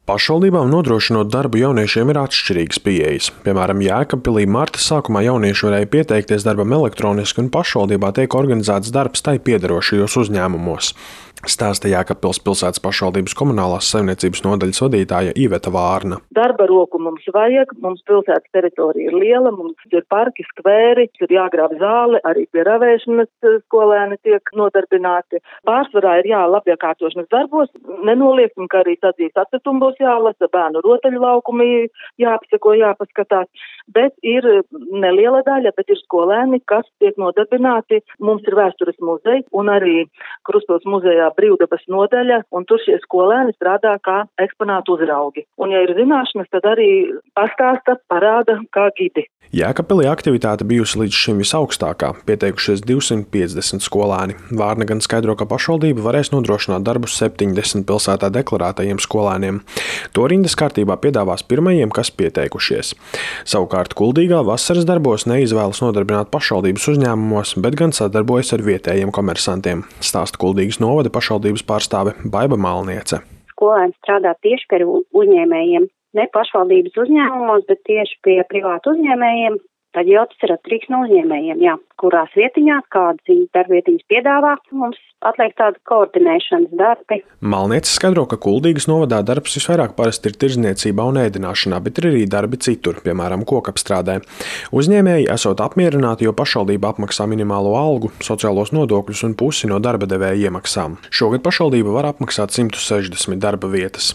Pašvaldībām nodrošinot darbu jauniešiem ir atšķirīgas pieejas. Piemēram, Jēkabpilī marta sākumā jaunieši varēja pieteikties darbam elektroniski un pašvaldībā tiek organizēts darbs tai piederošajos uzņēmumos. Stāsta Jēkabpils pilsētas pašvaldības komunālās saimniecības nodaļas vadītāja Iveta Vārna. Darba roku mums vajag, mums pilsētas teritorija ir liela, mums ir parki, skvēri, ir jāgrāb zāle, arī pie ravēšanas skolēni tiek nodarbināti. Pārsvarā ir labiekārtošanas darbos, nenolieksim, ka arī sadzīves atkritumu būs jālasa, bērnu rotaļu laukumi jāapseko, jāpaskatās, bet ir neliela daļa, bet ir skolēni, kas tiek nodarbināti. Mums ir vēstures muzejs un arī Krustpils muzejā brīvdabas nodaļa, un tur šie skolēni strādā kā eksponātu uzraugi. Un, ja ir zināšanas, tad arī pastāsta, parāda kā gidi. Jēkabpilī aktivitāte bijusi līdz šim visaugstākā, pieteikušies 250 skolēni. Vārna gan skaidro, ka pašvaldība varēs nodrošināt darbus 70 pilsētā deklarētajiem skolēniem. To rindas kārtībā piedāvās pirmajiem, kas pieteikušies. Savukārt Kuldīgā vasaras darbos neizvēlas nodarbināt pašvaldības uzņēmumos, bet gan sadarbojas ar vietējiem komersantiem, stāsta Kuldīgas novada pašvaldības pārstāve Baiba Malniece. Skolēni strādā tieši pie uzņēmējiem, ne pašvaldības uzņēmumos, bet tieši pie privātu uzņēmējiem. Tad jau tas ir atkarīgs no uzņēmējiem, kurās vietiņās, kādas darbvietiņas piedāvā, mums atliek tāda koordinēšanas darbi. Malniece skaidro, ka Kuldīgas novadā darbs visvairāk parasti ir tirdzniecībā un ēdināšanā, bet ir arī darbi citur, piemēram, kokapstrādē. Uzņēmēji esot apmierināti, jo pašvaldība apmaksā minimālo algu, sociālos nodokļus un pusi no darba devēja iemaksām. Šogad pašvaldība var apmaksāt 160 darba vietas.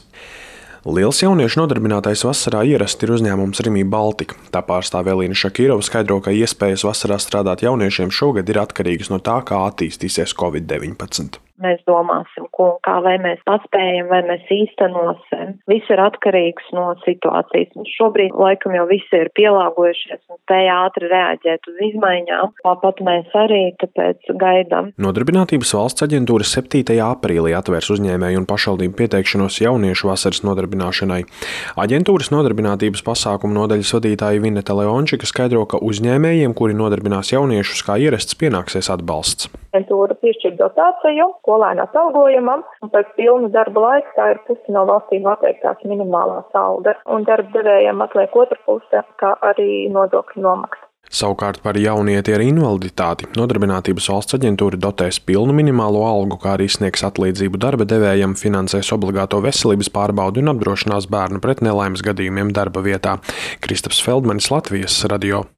Liels jauniešu nodarbinātais vasarā ierasti ir uzņēmums Rimi Baltika. Tā pārstāve Elīna Šakirova skaidro, ka iespējas vasarā strādāt jauniešiem šogad ir atkarīgas no tā, kā attīstīsies Covid-19. Mēs domāsim, ko un kā, vai mēs paspējam, vai mēs īstenosim. Viss ir atkarīgs no situācijas. Šobrīd laikam jau visi ir pielāgojušies un spēja ātri reaģēt uz izmaiņām. Tāpat mēs arī, tāpēc gaidām. Nodarbinātības valsts aģentūra 7. aprīlī atvērs uzņēmēju un pašvaldību pieteikšanos jauniešu vasaras nodarbināšanai. Aģentūras nodarbinātības pasākumu nodaļas vadītāja Vineta Leončika skaidro, ka uzņēmējiem, kuri nodarbinās jauniešus kā ierasts, pienāksies atbalsts. Aģentūra piešķir dotāciju skolēnu atalgojumam, un pēc pilna darba laika tā ir pusi no valstīm noteiktās minimālās algas, un darba devējiem atliek otra puse, kā arī nodokļu nomaksa. Savukārt par jaunieti ar invaliditāti Nodarbinātības valsts aģentūra dotēs pilnu minimālo algu, kā arī sniegs atlīdzību darba devējam, finansēs obligāto veselības pārbaudi un apdrošinās bērnu pret nelaimes gadījumiem darba vietā. Kristaps Feldmanis, Latvijas radio.